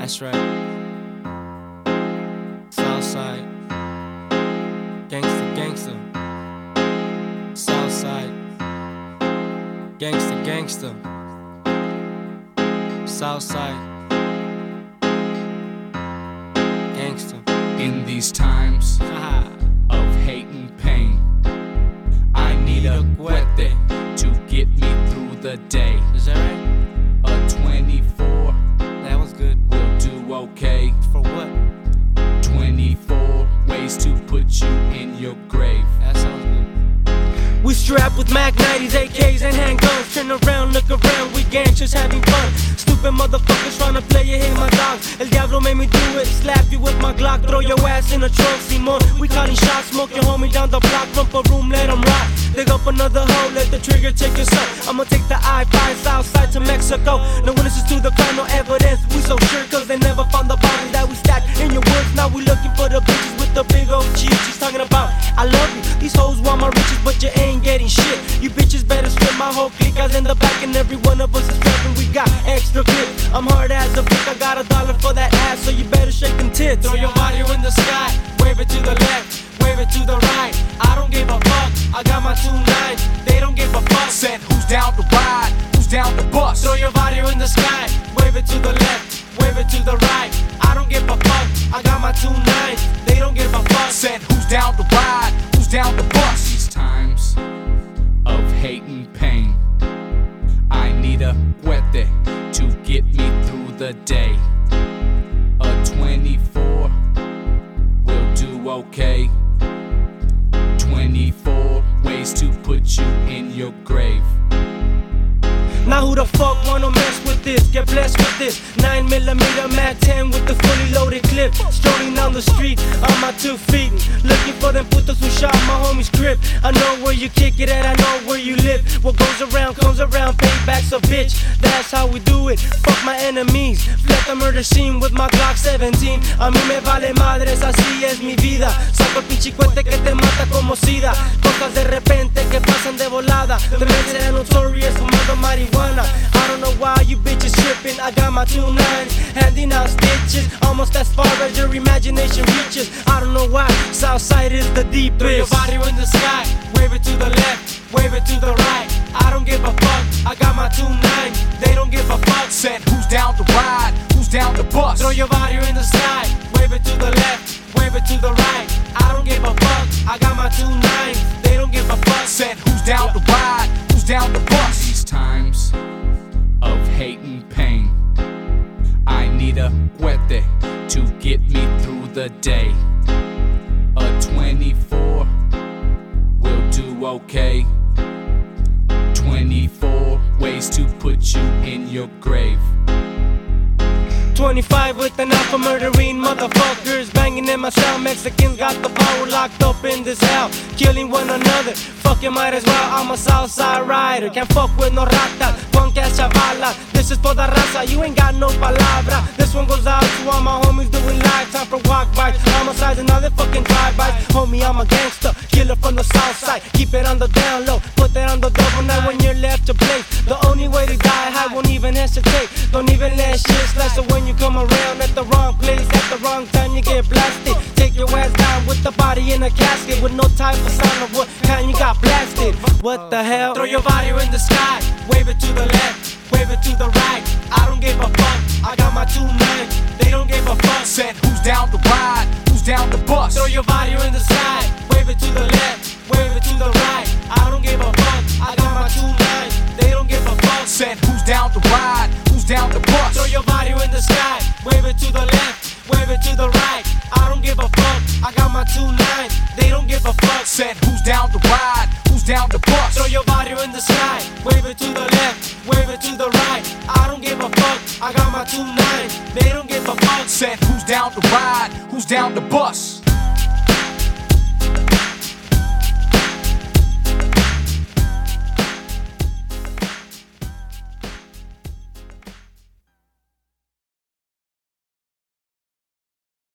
That's right. Southside. Gangsta, gangsta. Southside. Gangsta, gangsta. Southside. Gangsta. In these times of hate and pain, I need a cuete to get me through the day. Is that right? A 24 That was good. will do okay. For what? 24 ways to put you in your grave. That sounds good. We strapped with Mac 90s, AKs, and handguns. Turn around, look around, we gangsters having fun. Stupid motherfuckers trying to play it, hate my dogs. El Diablo made me do it, slap you with my Glock. Throw your ass in a trunk, Simon. We calling shots, smoke your homie down the block. Pump a room, let him rock. Dig up another hole, let the trigger take us up. I'ma take the I-5 southside to Mexico. No witnesses to the crime, no evidence. We so sure cause they never found the bodies that we stacked in your woods. Now we looking for the bitches with the big old cheese. She's talking about, I love you. These hoes want my riches, but you ain't getting shit. You bitches better strip my whole clique. Guys in the back and every one of us is trapping. We got extra clip. I'm hard as a brick. I got $1 for that ass, so you better shake them tits. Throw your body in the sky, wave it to the left, wave it to the right. I don't give a fuck. I got my 2 9s. They don't give a fuck. Said who's down to ride, who's down to bust. Throw your body in the sky, wave it to the left, wave it to the right. I don't give a fuck. I got my 2 9s. They don't give a fuck. Said who's down to ride, who's down to bust. These times of hate and pain, I need a cuete to get me through the day. A 24 will do okay. 24 ways to put you in your grave. Now who the fuck wanna mess with this? Get blessed with this 9mm Mag 10 with the fully loaded clip. Strolling down the street on my 2 feet, looking for them putos who shot my homie's grip. I know where you kick it at, I know where you live. What goes around comes around, payback's a bitch. That's how we do it, fuck my enemies. Fled the murder scene with my Glock 17. A mí me vale madres, así es mi vida. Saco el pinche cuete que te mata como sida. Cosas de repente que pasan de volada. The men are notorious, fumando marihuana. I don't know why you bitches tripping. I got my 2 9s, handing out stitches, almost as far as your imagination reaches. I don't know why, Southside is the deepest. Throw your body in the sky, wave it to the left, wave it to the right. I don't give a fuck, I got my 2 9s. They don't give a fuck. Said who's down to ride, who's down to bust. Throw your body in the sky, wave it to the left, wave it to the right. I don't give a fuck, I got my 2 9s. They don't give a fuck. Said who's down to ride, who's down to bust. These times of hate and pain, I need a cuete to get me through the day. A 24 will do okay. 24 ways to put you in your grave. 25 with an alpha murdering motherfuckers banging in my cell. Mexicans got the power locked up in this hell, killing one another. Fucking might as well, I'm a Southside rider. Can't fuck with no rata, punk ass chavala. This is for the raza, you ain't got no palabra. This one goes out to all my homies doing live. Time for walk bys, homicides and other fucking drive-bys. Homie, I'm a gangster, killer from the south side. Keep it on the down low, put that on the double now when you're left to play. The only way to die high, won't even hesitate. Don't even let shit slide, so when you come around at the wrong place, at the wrong time, you get blasted. Take your ass down with the body in a casket, with no type of sign of what kind you got blasted. What the hell? Throw your body in the sky, wave it to the left, wave it to the right. I don't give a fuck, I got my 2 9s. They don't give a fuck. Said who's down to ride, who's down to bust. Throw your body in the sky, wave it to the left, wave it to the right. I don't give a fuck, I got my 2 9s. They don't give a fuck. Said who's down to ride, who's down to bust. Throw your body in the sky, wave it to the left, wave it to the right. I don't give a fuck, I got my 2 9s. They don't give a fuck. Said who's down to ride, who's down to bust. Throw your body in the sky, wave it to the left, wave it to the right. I don't give a fuck, I got my 2 9s. They don't give a fuck. Said who's down to ride, who's down to bust.